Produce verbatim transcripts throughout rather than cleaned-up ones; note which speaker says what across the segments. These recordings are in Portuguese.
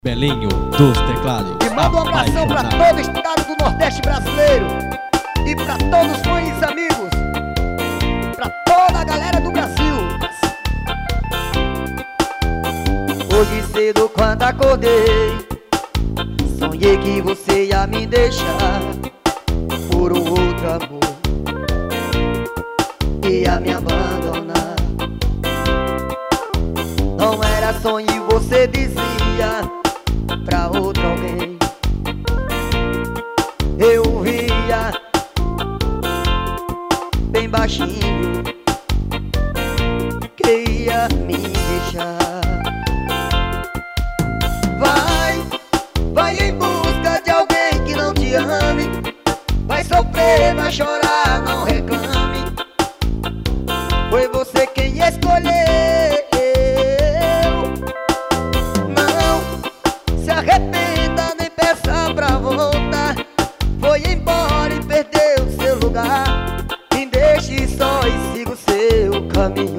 Speaker 1: Belinho dos teclados.
Speaker 2: E manda um abração pra todo o estado do Nordeste brasileiro e pra todos os fãs e amigos, pra toda a galera do Brasil. Hoje cedo quando acordei, sonhei que você ia me deixar por um outro amor, ia me abandonar. Não era sonho e você dizia pra outro alguém. Eu via bem baixinho que ia me deixar. Vai, vai em busca de alguém que não te ame. Vai sofrer, vai chorar, não reclame. Foi você quem escolheu. Arrependa, nem peça pra voltar. Foi embora e perdeu seu lugar. Me deixe só e siga o seu caminho.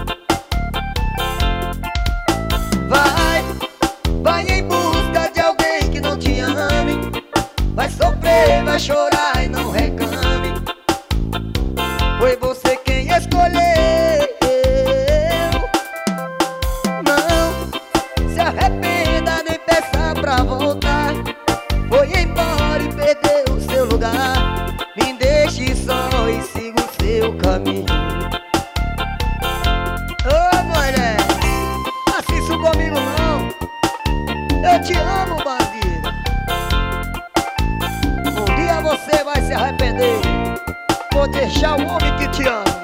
Speaker 2: Vai, vai em busca de alguém que não te ame. Vai sofrer, vai chorar e não reclame. Foi você quem escolheu. Não se arrependa, nem pra voltar. Foi embora e perdeu seu lugar. Me deixe só e siga o seu caminho. Ô mulher, faça isso comigo não. Eu te amo, bandida. Um dia você vai se arrepender. Vou deixar o homem que te ama.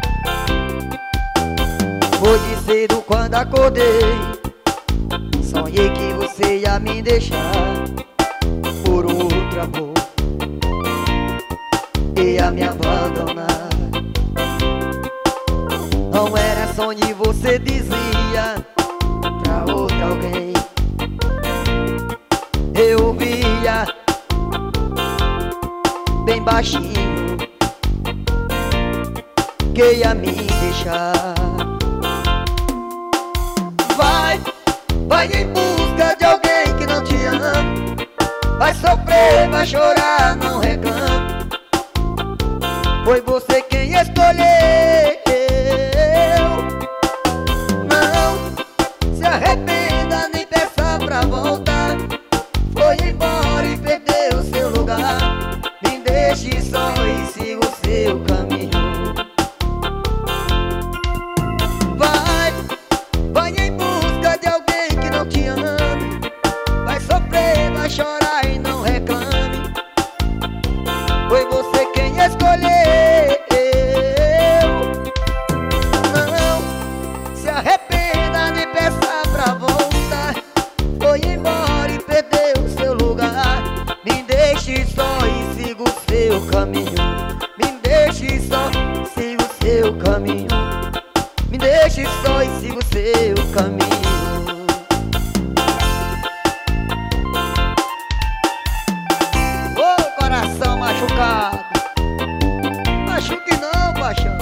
Speaker 2: Hoje cedo quando acordei, sonhei que você ia me deixar por um outro amor, ia me abandonar. Não era sonho e você dizia pra outro alguém. Eu via bem baixinho que ia me deixar. Vai, vai em busca de alguém que não te ama. Vai sofrer, vai chorar, não reclame. Foi você quem escolheu. Não se arrependa, nem peça pra voltar. Foi embora e perdeu seu lugar. Me deixe só e siga o seu caminho. Vai, vai em busca de alguém que não te ame. Vai sofrer, vai chorar e não reclame. Foi você quem escolheu. Não se arrependa, nem peça pra voltar. Foi embora e perdeu seu lugar. Me deixe só e siga o seu caminho. Me deixe só e siga o seu caminho. Me deixe só e siga o seu caminho. Ô coração machucado, machuque não, paixão.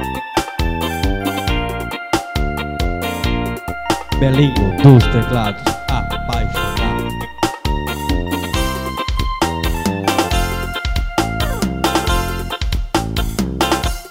Speaker 1: Belinho dos teclados.